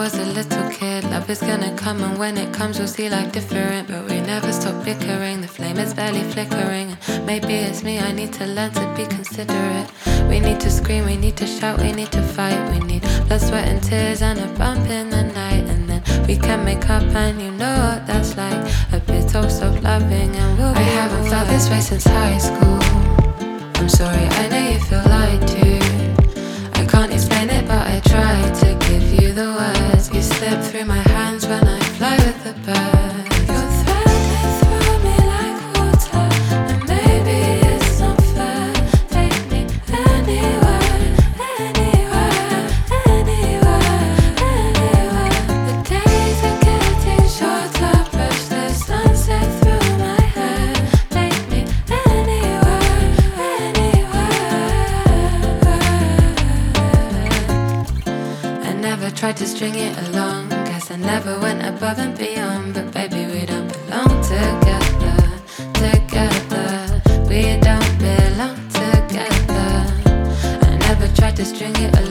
was a little kid, love is gonna come, and when it comes we'll see life different. But we never stop bickering, the flame is barely flickering. Maybe it's me, I need to learn to be considerate. We need to scream, we need to shout, we need to fight. We need blood, sweat and tears and a bump in the night. And then we can make up, and you know what that's like. A bit of self-loving and we'll be I haven't felt this way since high school. I'm sorry, I know you feel lied to. I can't explain it, but I try to give you the words. You slip through my hands when I fly with the birds. You're threading through me like water, and maybe it's not fair. Take me anywhere, anywhere, anywhere, anywhere. The days are getting shorter, brush the sunset through my hair. Take me anywhere, anywhere. I never tried to string it along, guess I never went above and beyond. But baby, we don't belong together, together. We don't belong together. I never tried to string it along.